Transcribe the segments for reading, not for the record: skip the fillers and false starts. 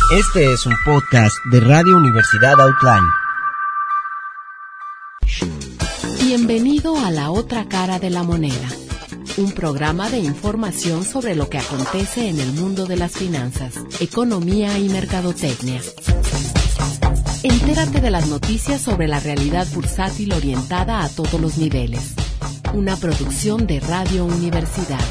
Este es un podcast de Radio Universidad Outline. Bienvenido a La Otra Cara de la Moneda, un programa de información sobre lo que acontece en el mundo de las finanzas, economía y mercadotecnia. Entérate de las noticias sobre la realidad bursátil orientada a todos los niveles. Una producción de Radio Universidad.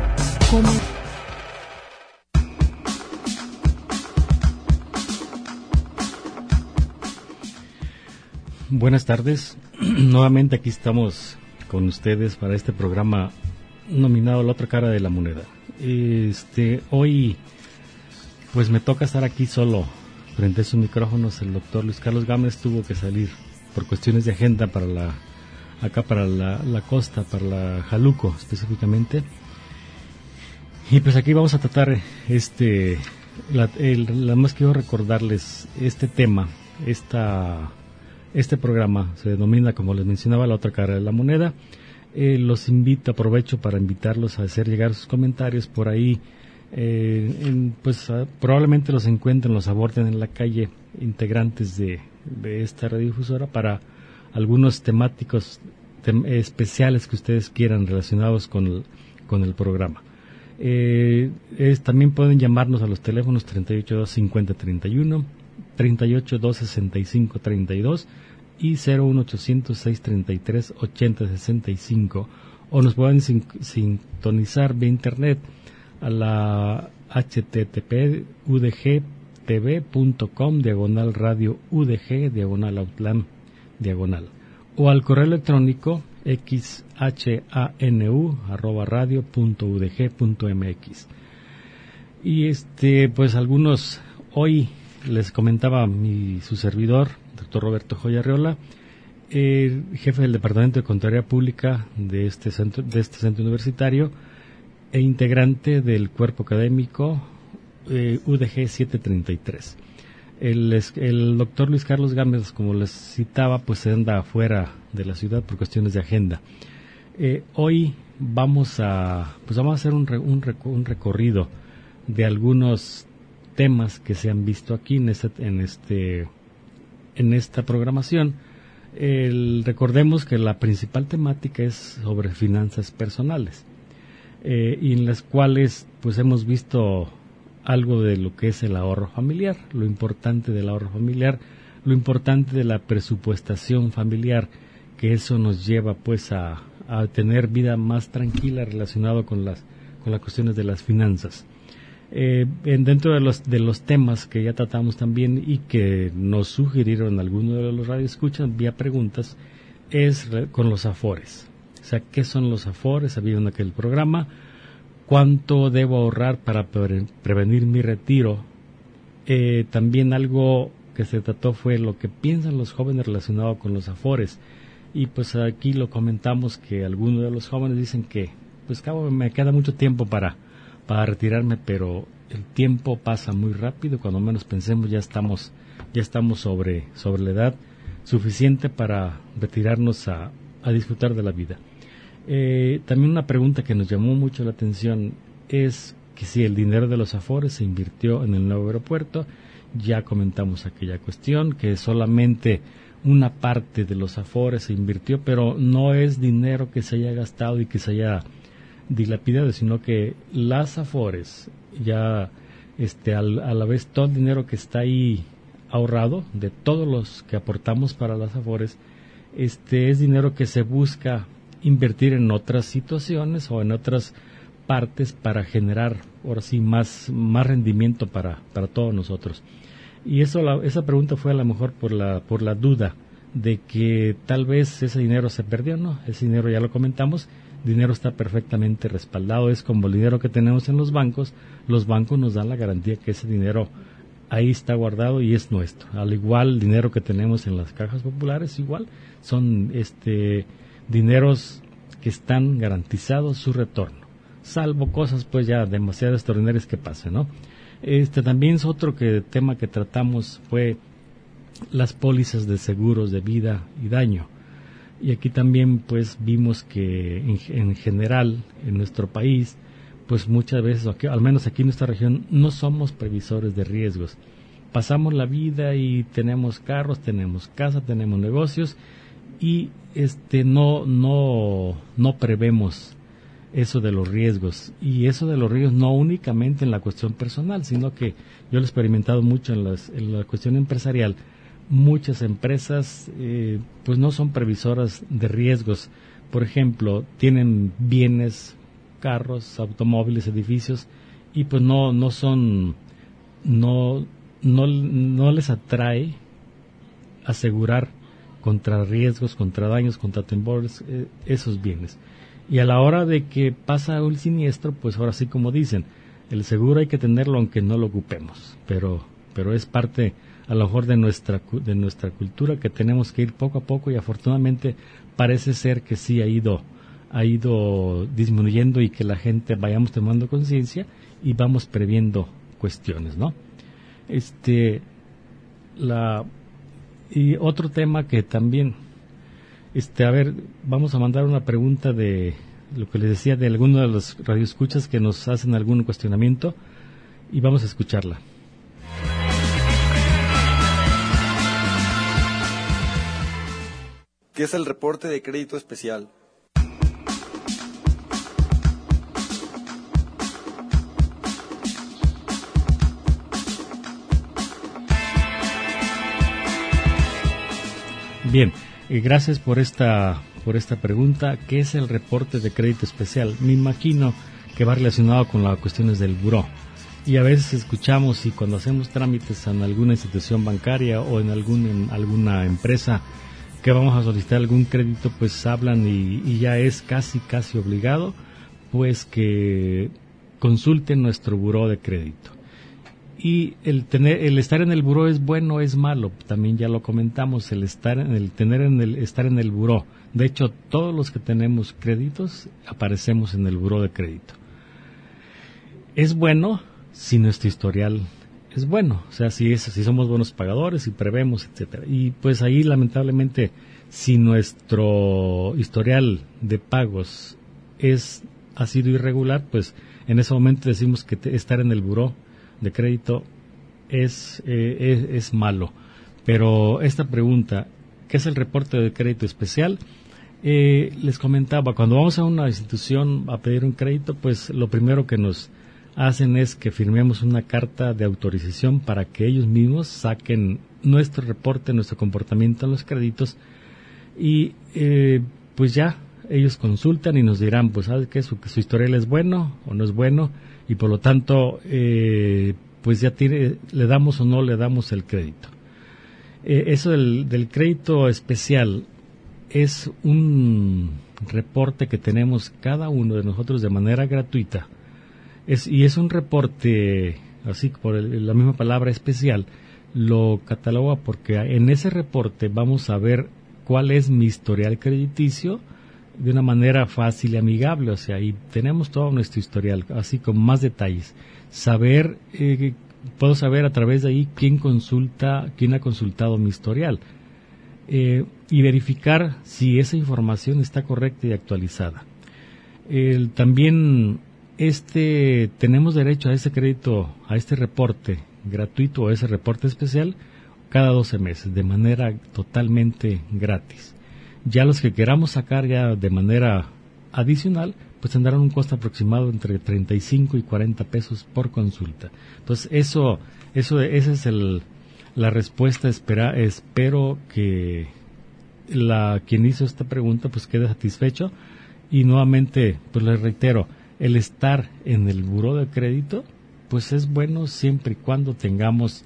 Buenas tardes, nuevamente aquí estamos con ustedes para este programa nominado La Otra Cara de la Moneda. Hoy pues me toca estar aquí solo frente a sus micrófonos. El doctor Luis Carlos Gámez tuvo que salir por cuestiones de agenda para la costa, para la Jaluco específicamente. Y pues aquí vamos a tratar más quiero recordarles este tema, este programa se denomina, como les mencionaba, La Otra Cara de la Moneda. Aprovecho para invitarlos a hacer llegar sus comentarios por ahí. Probablemente los encuentren, los aborden en la calle integrantes de esta radiodifusora para algunos temáticos especiales que ustedes quieran relacionados con el programa. También pueden llamarnos a los teléfonos 38-250-31, 38-265-32 y 01800-633-8065, o nos pueden sintonizar vía internet a la http://udgtv.com/radio-udg/outland/, o al correo electrónico xhanu@radio.udg.mx. Y pues algunos, hoy les comentaba su servidor, doctor Roberto Joya Arreola, jefe del Departamento de Contaduría Pública de este centro universitario e integrante del cuerpo académico UDG 733. El doctor Luis Carlos Gámez, como les citaba, pues se anda afuera de la ciudad por cuestiones de agenda. Hoy vamos a hacer un recorrido de algunos temas que se han visto aquí en esta programación. Recordemos que la principal temática es sobre finanzas personales, y en las cuales pues hemos visto algo de lo que es el ahorro familiar, lo importante del ahorro familiar, lo importante de la presupuestación familiar, que eso nos lleva pues a tener vida más tranquila relacionado con las cuestiones de las finanzas. Dentro de los temas que ya tratamos también y que nos sugirieron algunos de los radioescuchas vía preguntas, es con los afores. O sea, ¿qué son los afores? Había en aquel programa. ¿Cuánto debo ahorrar para prevenir mi retiro? También algo que se trató fue lo que piensan los jóvenes relacionado con los afores. Y pues aquí lo comentamos, que algunos de los jóvenes dicen que pues me queda mucho tiempo para retirarme, pero el tiempo pasa muy rápido. Cuando menos pensemos ya estamos sobre la edad suficiente para retirarnos a disfrutar de la vida. También una pregunta que nos llamó mucho la atención es que si el dinero de los afores se invirtió en el nuevo aeropuerto. Ya comentamos aquella cuestión, que solamente una parte de los afores se invirtió, pero no es dinero que se haya gastado y que se haya dilapidado, sino que las afores ya a la vez todo el dinero que está ahí ahorrado de todos los que aportamos para las afores, es dinero que se busca invertir en otras situaciones o en otras partes para generar ahora sí más rendimiento para todos nosotros. Y esa pregunta fue a lo mejor por la duda de que tal vez ese dinero se perdió. No, ese dinero ya lo comentamos, dinero está perfectamente respaldado. Es como el dinero que tenemos en los bancos nos dan la garantía que ese dinero ahí está guardado y es nuestro. Al igual el dinero que tenemos en las cajas populares, igual son dineros que están garantizados su retorno, salvo cosas pues ya demasiado extraordinarias que pasen, ¿no? También es otro tema que tratamos fue las pólizas de seguros de vida y daño. Y aquí también pues vimos que en general en nuestro país pues muchas veces, al menos aquí en nuestra región, no somos previsores de riesgos. pasamos la vida y tenemos carros, tenemos casa, tenemos negocios y no prevemos eso de los riesgos, y eso de los riesgos no únicamente en la cuestión personal, sino que yo lo he experimentado mucho en la cuestión empresarial. Muchas empresas pues no son previsoras de riesgos. Por ejemplo, tienen bienes, carros, automóviles, edificios, y pues no les atrae asegurar contra riesgos, contra daños, contra temblores, esos bienes. Y a la hora de que pasa un siniestro, pues ahora sí, como dicen, el seguro hay que tenerlo aunque no lo ocupemos, pero es parte a lo mejor de nuestra cultura, que tenemos que ir poco a poco, y afortunadamente parece ser que sí ha ido disminuyendo, y que la gente vayamos tomando conciencia y vamos previendo cuestiones, ¿no? Y otro tema que también, vamos a mandar una pregunta de lo que les decía, de alguno de los radioescuchas que nos hacen algún cuestionamiento, y vamos a escucharla. ¿Qué es el reporte de crédito especial? Bien, gracias por esta pregunta. ¿Qué es el reporte de crédito especial? Me imagino que va relacionado con las cuestiones del buró. Y a veces escuchamos, y cuando hacemos trámites en alguna institución bancaria o en alguna empresa que vamos a solicitar algún crédito, pues hablan y ya es casi obligado, pues que consulten nuestro buró de crédito. Y el estar en el buró es bueno o es malo, también ya lo comentamos, estar en el buró. De hecho, todos los que tenemos créditos aparecemos en el buró de crédito. Es bueno si nuestro historial es bueno, o sea, si somos buenos pagadores, si prevemos, etcétera. Y pues ahí, lamentablemente, si nuestro historial de pagos ha sido irregular, pues en ese momento decimos que estar en el buró de crédito es malo. Pero esta pregunta, ¿qué es el reporte de crédito especial? Les comentaba, cuando vamos a una institución a pedir un crédito, pues lo primero que nos hacen es que firmemos una carta de autorización para que ellos mismos saquen nuestro reporte, nuestro comportamiento en los créditos, y pues ya ellos consultan y nos dirán, pues ¿sabes qué? Su historial es bueno o no es bueno, y por lo tanto pues ya le damos o no le damos el crédito. Eso del crédito especial es un reporte que tenemos cada uno de nosotros de manera gratuita, y es un reporte, así por la misma palabra especial, lo cataloga porque en ese reporte vamos a ver cuál es mi historial crediticio de una manera fácil y amigable, o sea, y tenemos todo nuestro historial, así con más detalles. Puedo saber a través de ahí quién ha consultado mi historial, y verificar si esa información está correcta y actualizada. También tenemos derecho a ese crédito, a este reporte gratuito o ese reporte especial cada 12 meses, de manera totalmente gratis. Ya los que queramos sacar ya de manera adicional, pues tendrán un costo aproximado entre 35 y 40 pesos por consulta. Entonces, esa es la respuesta. Espero que quien hizo esta pregunta pues quede satisfecho, y nuevamente pues les reitero, el estar en el buró de crédito pues es bueno siempre y cuando tengamos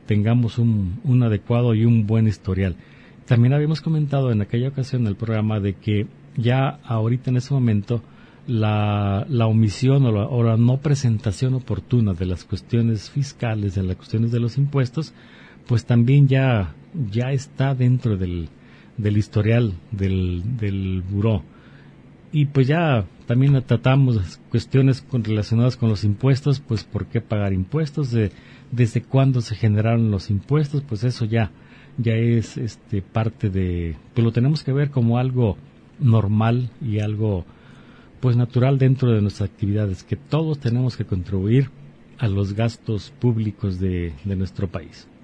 un adecuado y un buen historial. También habíamos comentado en aquella ocasión en el programa de que ya ahorita en ese momento la omisión o la no presentación oportuna de las cuestiones fiscales, de las cuestiones de los impuestos, pues también ya está dentro del historial del buró. Y pues ya también tratamos cuestiones relacionadas con los impuestos, pues por qué pagar impuestos, desde cuándo se generaron los impuestos, pues eso ya es parte de, pues lo tenemos que ver como algo normal y algo pues natural dentro de nuestras actividades, que todos tenemos que contribuir a los gastos públicos de nuestro país.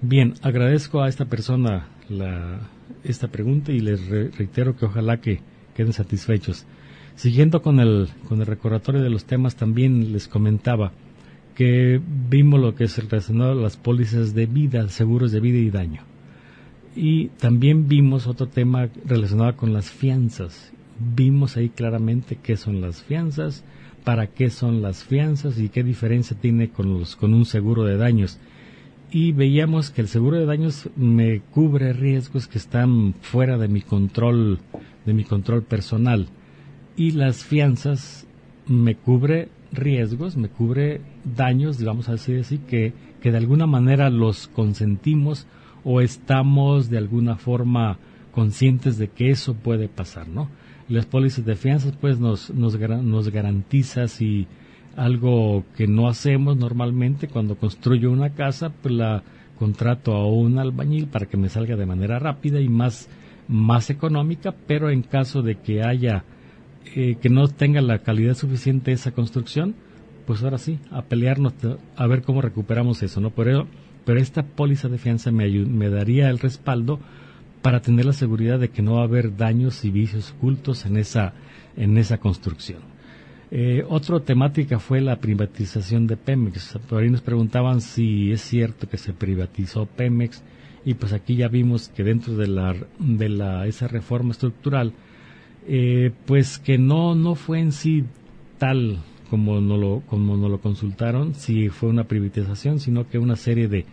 Bien, agradezco a esta persona esta pregunta y les reitero que ojalá que queden satisfechos. Siguiendo con el recordatorio de los temas, también les comentaba que vimos lo que es relacionado a las pólizas de vida, seguros de vida y daño. Y también vimos otro tema relacionado con las fianzas. Vimos ahí claramente qué son las fianzas, para qué son las fianzas y qué diferencia tiene con un seguro de daños. Y veíamos que el seguro de daños me cubre riesgos que están fuera de mi control personal, y las fianzas me cubre riesgos, me cubre daños, vamos a decir así, que de alguna manera los consentimos o estamos de alguna forma conscientes de que eso puede pasar, ¿no? Las pólizas de fianzas pues nos garantiza si algo que no hacemos normalmente. Cuando construyo una casa, pues la contrato a un albañil para que me salga de manera rápida y más económica, pero en caso de que haya que no tenga la calidad suficiente esa construcción, pues ahora sí, a pelearnos a ver cómo recuperamos eso, ¿no? Pero esta póliza de fianza me daría el respaldo para tener la seguridad de que no va a haber daños y vicios ocultos en esa construcción. Otra temática fue la privatización de Pemex. Por ahí nos preguntaban si es cierto que se privatizó Pemex, y pues aquí ya vimos que dentro de esa reforma estructural, pues que no fue en sí tal como nos lo consultaron, si fue una privatización, sino que una serie de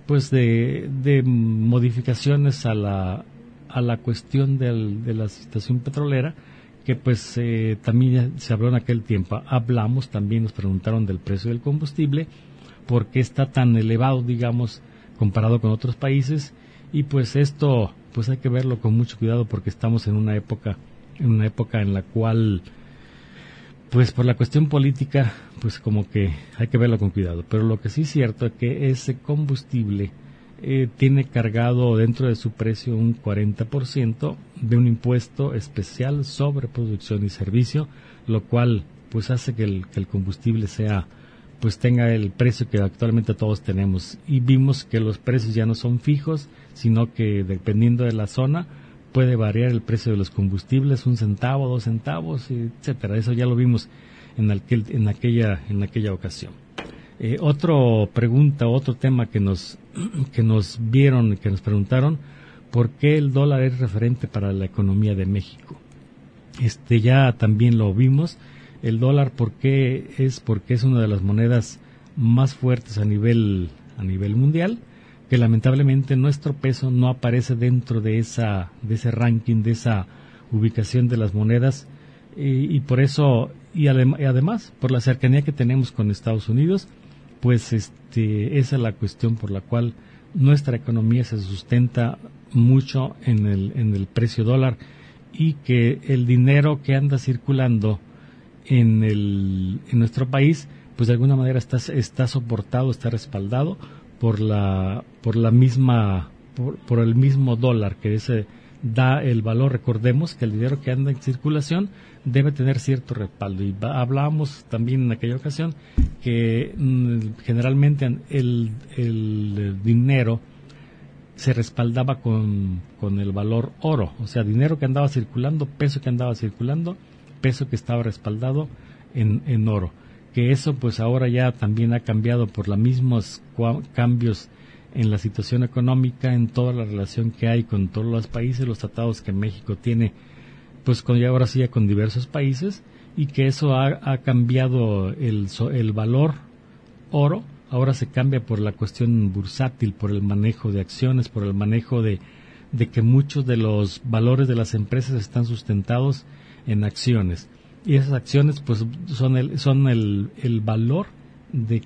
modificaciones a la cuestión de la situación petrolera, que pues también se habló en aquel tiempo. Hablamos también, nos preguntaron del precio del combustible, por qué está tan elevado, digamos, comparado con otros países, y pues esto pues hay que verlo con mucho cuidado, porque estamos en una época en la cual pues por la cuestión política pues como que hay que verlo con cuidado. Pero lo que sí es cierto es que ese combustible tiene cargado dentro de su precio un 40% de un impuesto especial sobre producción y servicio, lo cual pues hace que el combustible tenga el precio que actualmente todos tenemos. Y vimos que los precios ya no son fijos, sino que dependiendo de la zona puede variar el precio de los combustibles, 1 centavo, 2 centavos, etcétera. Eso ya lo vimos en aquella ocasión. Otro tema que nos vieron, que nos preguntaron, ¿por qué el dólar es referente para la economía de México? Ya también lo vimos. El dólar, porque es una de las monedas más fuertes a nivel mundial, que lamentablemente nuestro peso no aparece dentro de ese ranking, de esa ubicación de las monedas, y por eso, y además por la cercanía que tenemos con Estados Unidos, pues esa es la cuestión por la cual nuestra economía se sustenta mucho en el precio dólar, y que el dinero que anda circulando en nuestro país pues de alguna manera está soportado, está respaldado por el mismo dólar, que ese da el valor. Recordemos que el dinero que anda en circulación debe tener cierto respaldo, y hablábamos también en aquella ocasión que generalmente el dinero se respaldaba con el valor oro, o sea, dinero que andaba circulando, peso que andaba circulando, peso que estaba respaldado en oro. Que eso pues ahora ya también ha cambiado por los mismos cambios en la situación económica, en toda la relación que hay con todos los países, los tratados que México tiene pues ahora sí ya con diversos países, y que eso ha cambiado el valor oro. Ahora se cambia por la cuestión bursátil, por el manejo de acciones, por el manejo de que muchos de los valores de las empresas están sustentados en acciones, y esas acciones pues son el valor de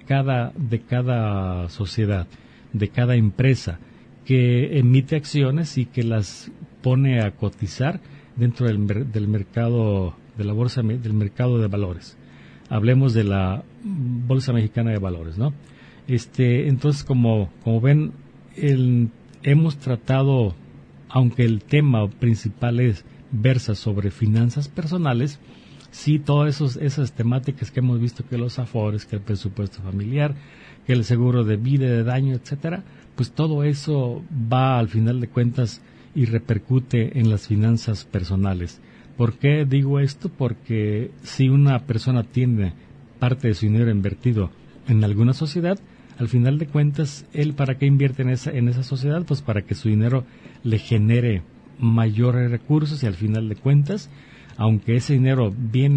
cada sociedad, de cada empresa que emite acciones y que las pone a cotizar dentro del mercado de la bolsa, del mercado de valores. Hablemos de la Bolsa Mexicana de Valores, ¿no? Entonces, como ven, hemos tratado, aunque el tema principal versa sobre finanzas personales, sí, todas esas temáticas que hemos visto, que los afores, que el presupuesto familiar, que el seguro de vida, de daño, etcétera, pues todo eso va al final de cuentas y repercute en las finanzas personales. ¿Por qué digo esto? Porque si una persona tiene parte de su dinero invertido en alguna sociedad, al final de cuentas, ¿él para qué invierte en esa sociedad? Pues para que su dinero le genere mayores recursos, y al final de cuentas, aunque ese dinero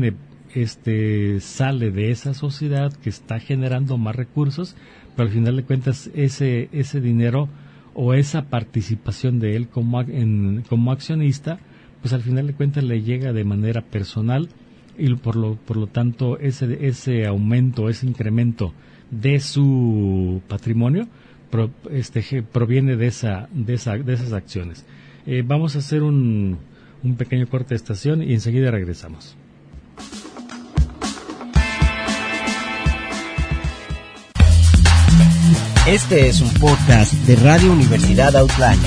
sale de esa sociedad que está generando más recursos, pero al final de cuentas ese dinero o esa participación de él como accionista, pues al final de cuentas le llega de manera personal, y por lo tanto ese aumento, ese incremento de su patrimonio proviene de esas acciones. Vamos a hacer un pequeño corte de estación y enseguida regresamos. Este es un podcast de Radio Universidad Outline.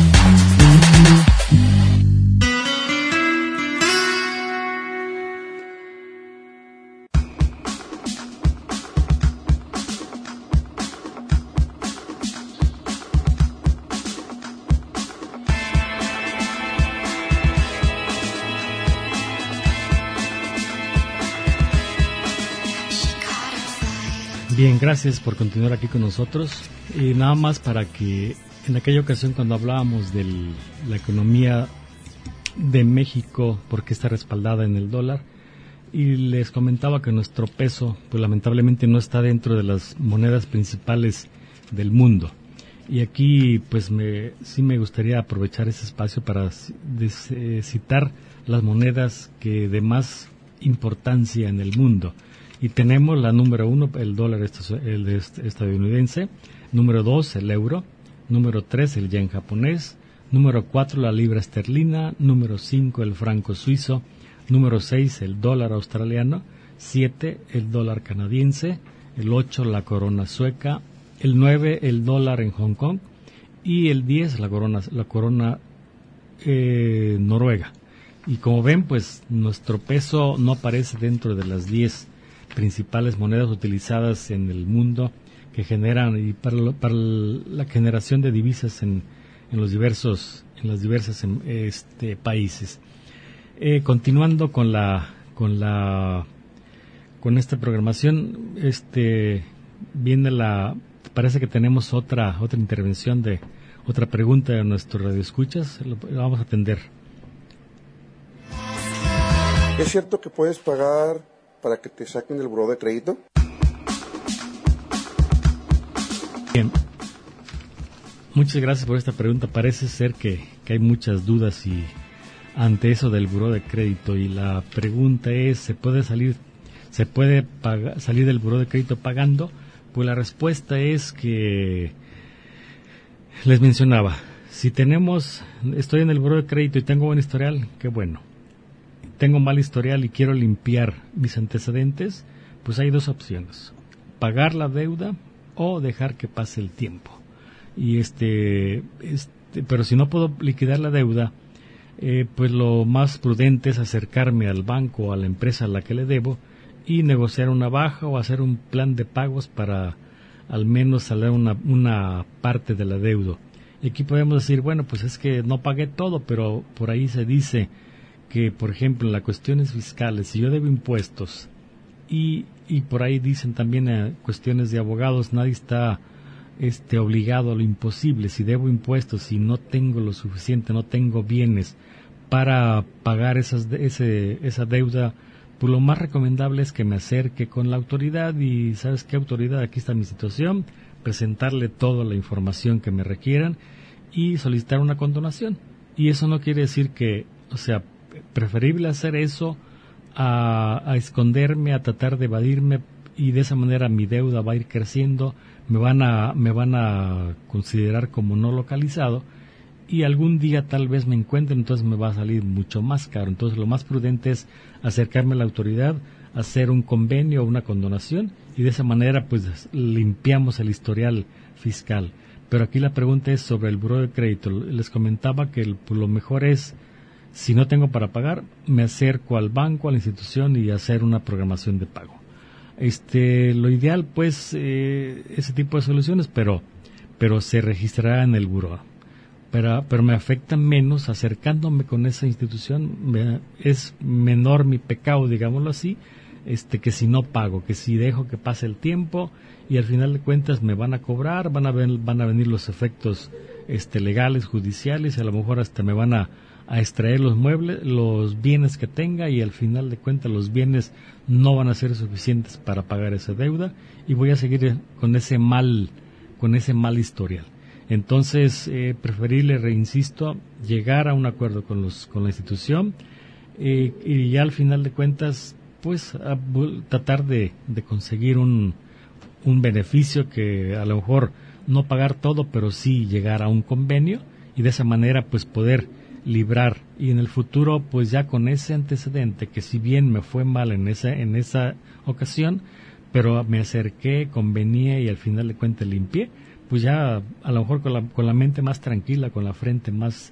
Bien, gracias por continuar aquí con nosotros. Y nada más para que en aquella ocasión cuando hablábamos de la economía de México, porque está respaldada en el dólar, y les comentaba que nuestro peso, pues lamentablemente no está dentro de las monedas principales del mundo. Y aquí, pues sí me gustaría aprovechar ese espacio para citar las monedas que de más importancia en el mundo. Y tenemos la número 1, el dólar estadounidense, número 2, el euro, número 3, el yen japonés, número 4, la libra esterlina, número 5, el franco suizo, número 6, el dólar australiano, 7, el dólar canadiense, el 8, la corona sueca, el 9, el dólar en Hong Kong, y el 10, la corona noruega. Y como ven, pues nuestro peso no aparece dentro de las 10 principales monedas utilizadas en el mundo que generan, y para la generación de divisas en las diversas países. Continuando con esta programación, parece que tenemos otra intervención de otra pregunta de nuestros radioescuchas. La vamos a atender. ¿Es cierto que puedes pagar para que te saquen del buró de crédito? Bien, muchas gracias por esta pregunta. Parece ser que hay muchas dudas ante eso del buró de crédito, y la pregunta es, ¿se puede salir del buró de crédito pagando? Pues la respuesta es que les mencionaba, estoy en el buró de crédito y tengo buen historial, qué bueno. Tengo mal historial y quiero limpiar mis antecedentes, pues hay dos opciones: pagar la deuda o dejar que pase el tiempo. Y pero si no puedo liquidar la deuda, pues lo más prudente es acercarme al banco o a la empresa a la que le debo y negociar una baja o hacer un plan de pagos para al menos saldar una parte de la deuda. Y aquí podemos decir, bueno, pues es que no pagué todo, pero por ahí se dice que, por ejemplo, en las cuestiones fiscales, si yo debo impuestos y por ahí dicen también cuestiones de abogados, nadie está obligado a lo imposible. Si debo impuestos y no tengo lo suficiente, no tengo bienes para pagar esa deuda, pues lo más recomendable es que me acerque con la autoridad y, ¿sabes qué, autoridad? Aquí está mi situación, presentarle toda la información que me requieran y solicitar una condonación. Y eso no quiere decir que, preferible hacer eso a esconderme, a tratar de evadirme, y de esa manera mi deuda va a ir creciendo, me van a considerar como no localizado, y algún día tal vez me encuentren, entonces me va a salir mucho más caro. Entonces lo más prudente es acercarme a la autoridad, hacer un convenio o una condonación, y de esa manera pues limpiamos el historial fiscal. Pero aquí la pregunta es sobre el buró de crédito. Les comentaba que lo mejor es Si no tengo para pagar, me acerco al banco, a la institución y hacer una programación de pago. Lo ideal, pues, ese tipo de soluciones, pero se registrará en el buró. Pero me afecta menos acercándome con esa institución. Es menor mi pecado, digámoslo así, que si no pago, que si dejo que pase el tiempo y al final de cuentas me van a cobrar, van a venir los efectos legales, judiciales, y a lo mejor hasta me van a extraer los muebles, los bienes que tenga, y al final de cuentas los bienes no van a ser suficientes para pagar esa deuda y voy a seguir con ese mal historial. Entonces, preferible, reinsisto, llegar a un acuerdo con la institución y ya al final de cuentas, pues, tratar de conseguir un beneficio, que a lo mejor no pagar todo, pero sí llegar a un convenio y de esa manera, pues, poder librar, y en el futuro, pues, ya con ese antecedente, que si bien me fue mal en esa ocasión, pero me acerqué, convenía y al final de cuentas limpié, pues ya a lo mejor con la mente más tranquila, con la frente más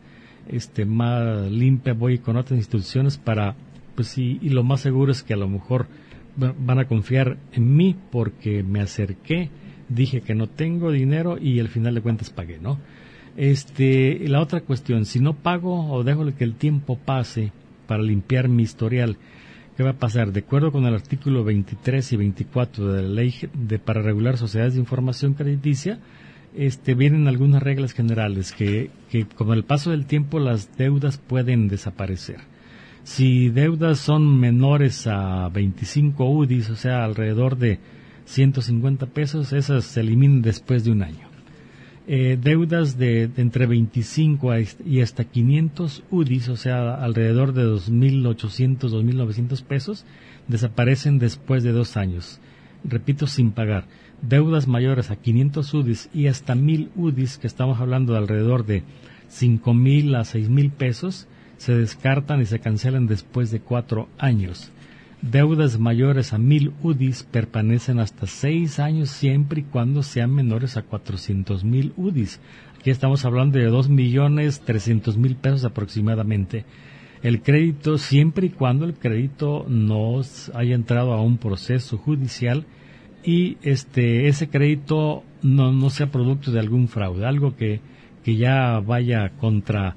limpia, voy con otras instituciones para, pues sí, y lo más seguro es que a lo mejor van a confiar en mí porque me acerqué, dije que no tengo dinero y al final de cuentas pagué, ¿no? La otra cuestión, si no pago o dejo que el tiempo pase para limpiar mi historial, ¿qué va a pasar? De acuerdo con el artículo 23 y 24 de la ley para regular sociedades de información crediticia, vienen algunas reglas generales que con el paso del tiempo las deudas pueden desaparecer. Si deudas son menores a 25 UDIs, o sea, alrededor de 150 pesos, esas se eliminan después de un año. Deudas de entre 25 y hasta 500 UDIs, o sea, alrededor de 2.800, 2.900 pesos, desaparecen después de 2 años. Repito, sin pagar. Deudas mayores a 500 UDIs y hasta 1.000 UDIs, que estamos hablando de alrededor de 5.000 a 6.000 pesos, se descartan y se cancelan después de 4 años. Deudas mayores a 1.000 UDIs permanecen hasta 6 años siempre y cuando sean menores a 400.000 UDIs. Aquí estamos hablando de 2.300.000 pesos aproximadamente. El crédito, siempre y cuando el crédito no haya entrado a un proceso judicial y ese crédito no sea producto de algún fraude, algo que ya vaya contra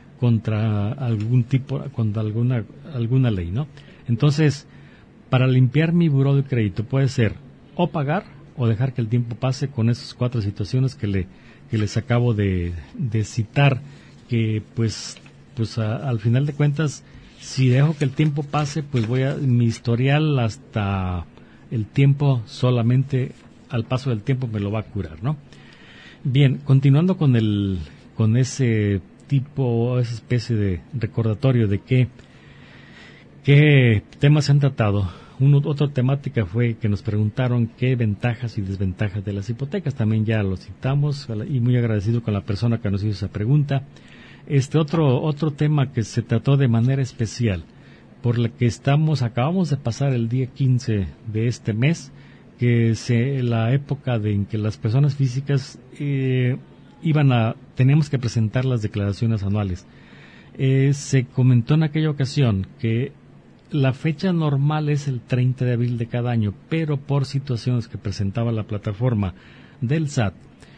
algún tipo, contra alguna ley, ¿no? Entonces, para limpiar mi buró de crédito puede ser o pagar o dejar que el tiempo pase con esas 4 situaciones que les acabo de citar, que pues al final de cuentas, si dejo que el tiempo pase, pues mi historial hasta el tiempo, solamente al paso del tiempo me lo va a curar, ¿no? Bien, continuando con ese tipo, esa especie de recordatorio de qué temas se han tratado. Otra temática fue que nos preguntaron qué ventajas y desventajas de las hipotecas. También ya lo citamos y muy agradecido con la persona que nos hizo esa pregunta. Otro tema que se trató de manera especial, por la que acabamos de pasar el día 15 de este mes, que la época en que las personas físicas teníamos que presentar las declaraciones anuales. Se comentó en aquella ocasión que la fecha normal es el 30 de abril de cada año, pero por situaciones que presentaba la plataforma del SAT,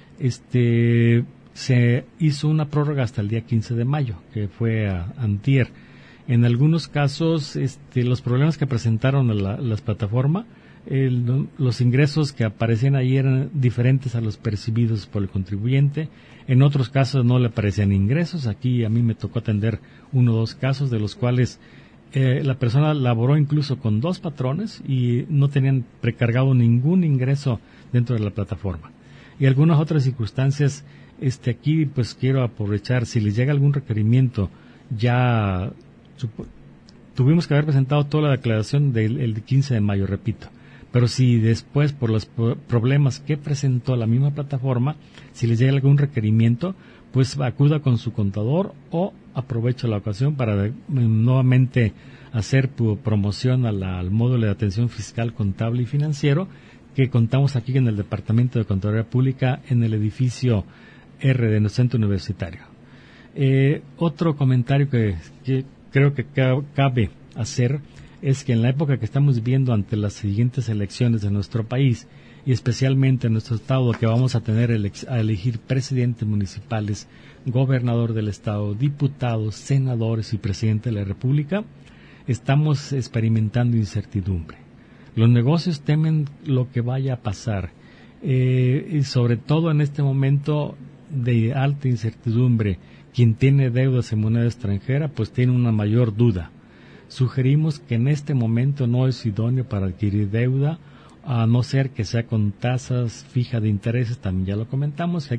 se hizo una prórroga hasta el día 15 de mayo, que fue antier. En algunos casos, los problemas que presentaron las plataformas, los ingresos que aparecían ahí eran diferentes a los percibidos por el contribuyente. En otros casos no le aparecían ingresos. Aquí a mí me tocó atender 1 o 2 casos, de los cuales la persona laboró incluso con 2 patrones y no tenían precargado ningún ingreso dentro de la plataforma. Y algunas otras circunstancias, aquí pues quiero aprovechar, si les llega algún requerimiento, ya tuvimos que haber presentado toda la declaración del 15 de mayo, repito. Pero si después, por los problemas que presentó la misma plataforma, si les llega algún requerimiento, pues acuda con su contador o aprovecha la ocasión para nuevamente hacer promoción al módulo de atención fiscal, contable y financiero que contamos aquí en el Departamento de Contaduría Pública en el edificio R de nuestro centro universitario. Otro comentario que creo que cabe hacer es que en la época que estamos viviendo ante las siguientes elecciones de nuestro país, y especialmente en nuestro estado, que vamos a tener a elegir presidentes municipales, gobernador del estado, diputados, senadores y presidente de la República, estamos experimentando incertidumbre. Los negocios temen lo que vaya a pasar, y sobre todo en este momento de alta incertidumbre, quien tiene deudas en moneda extranjera, pues tiene una mayor duda. Sugerimos que en este momento no es idóneo para adquirir deuda, a no ser que sea con tasas fijas de intereses. También ya lo comentamos,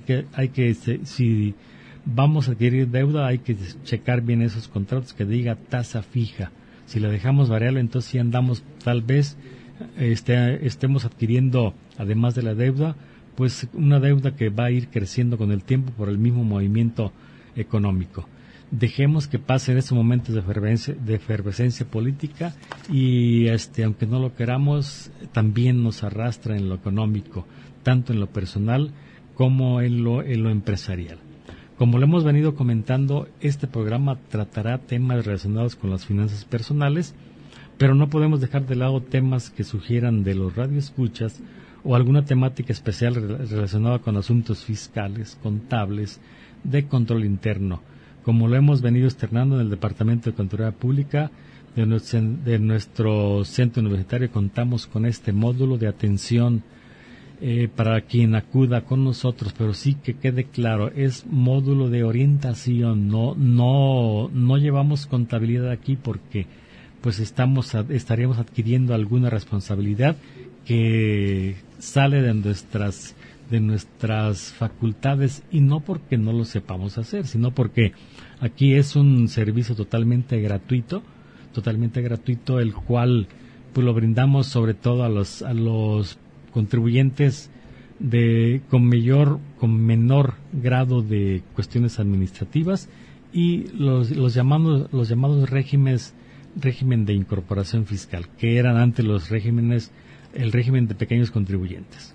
si vamos a adquirir deuda hay que checar bien esos contratos que diga tasa fija. Si la dejamos variable, entonces sí andamos, tal vez estemos adquiriendo, además de la deuda, pues una deuda que va a ir creciendo con el tiempo por el mismo movimiento económico. Dejemos que pasen esos momentos de efervescencia política y aunque no lo queramos, también nos arrastra en lo económico, tanto en lo personal como en lo empresarial. Como lo hemos venido comentando, este programa tratará temas relacionados con las finanzas personales, pero no podemos dejar de lado temas que sugieran de los radioescuchas o alguna temática especial relacionada con asuntos fiscales, contables, de control interno. Como lo hemos venido externando en el Departamento de Contaduría Pública de nuestro centro universitario, contamos con este módulo de atención para quien acuda con nosotros, pero sí que quede claro, es módulo de orientación, no llevamos contabilidad aquí porque pues estaríamos adquiriendo alguna responsabilidad que sale de nuestras facultades, y no porque no lo sepamos hacer, sino porque aquí es un servicio totalmente gratuito, el cual pues lo brindamos sobre todo a los contribuyentes con menor grado de cuestiones administrativas y los llamados régimen de incorporación fiscal, que eran antes el régimen de pequeños contribuyentes.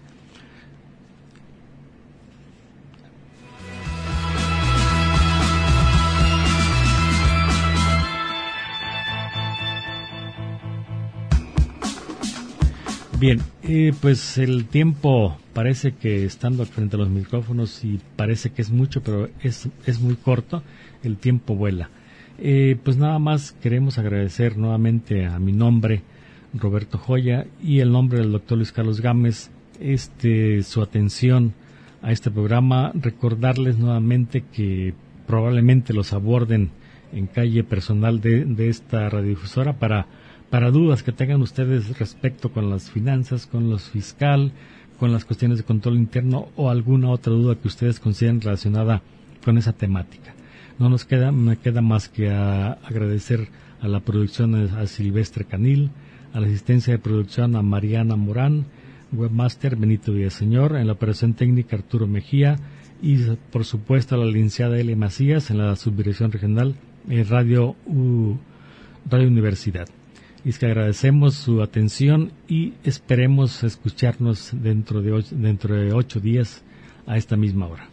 Bien, pues el tiempo parece que estando frente a los micrófonos y parece que es mucho, pero es muy corto, el tiempo vuela. Pues nada más queremos agradecer nuevamente a mi nombre, Roberto Joya, y el nombre del doctor Luis Carlos Gámez, su atención a este programa. Recordarles nuevamente que probablemente los aborden en calle personal de esta radiodifusora para dudas que tengan ustedes respecto con las finanzas, con los fiscal, con las cuestiones de control interno o alguna otra duda que ustedes consideren relacionada con esa temática. Me queda más que agradecer a la producción a Silvestre Canil, a la asistencia de producción a Mariana Morán, webmaster Benito Villaseñor, en la operación técnica Arturo Mejía y por supuesto a la licenciada Elia Macías en la subdirección regional Radio Universidad. Y es que agradecemos su atención y esperemos escucharnos dentro de 8 días a esta misma hora.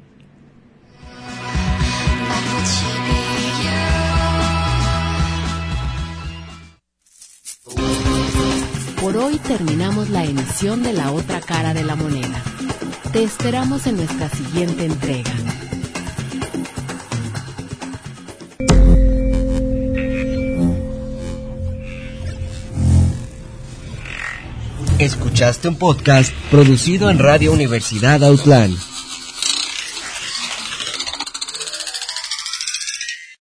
Por hoy terminamos la emisión de La Otra Cara de la Moneda. Te esperamos en nuestra siguiente entrega. Escuchaste un podcast producido en Radio Universidad Autlán.